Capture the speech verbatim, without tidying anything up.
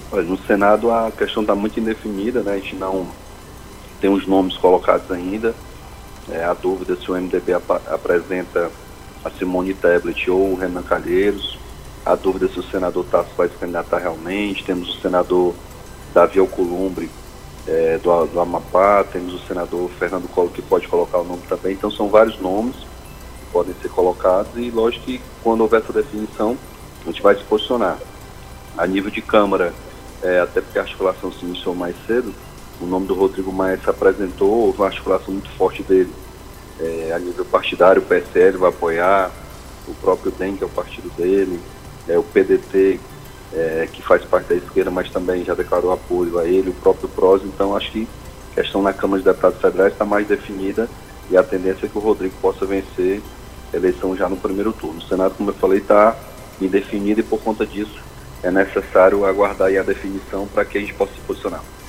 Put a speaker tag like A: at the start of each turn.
A: Olha, no Senado a questão está muito indefinida, né? A gente não tem os nomes colocados ainda. É, a dúvida se o M D B ap apresenta a Simone Tebet ou o Renan Calheiros. A dúvida se o senador Tasso vai se candidatar realmente. Temos o senador Davi Alcolumbre, é, do, do Amapá. Temos o senador Fernando Collor, que pode colocar o nome também. Então são vários nomes que podem ser colocados e lógico que quando houver essa definição a gente vai se posicionar. A nível de Câmara, é, até porque a articulação se iniciou mais cedo, o nome do Rodrigo Maia se apresentou, houve uma articulação muito forte dele. É, a nível partidário, o P S L vai apoiar, o próprio D E M, que é o partido dele, é, o P D T, é, que faz parte da esquerda, mas também já declarou apoio a ele, o próprio P R O S. Então acho que a questão na Câmara de Deputados Federais está mais definida e a tendência é que o Rodrigo possa vencer a eleição já no primeiro turno. O Senado, como eu falei, está indefinido e por conta disso é necessário aguardar aí a definição para que a gente possa se posicionar.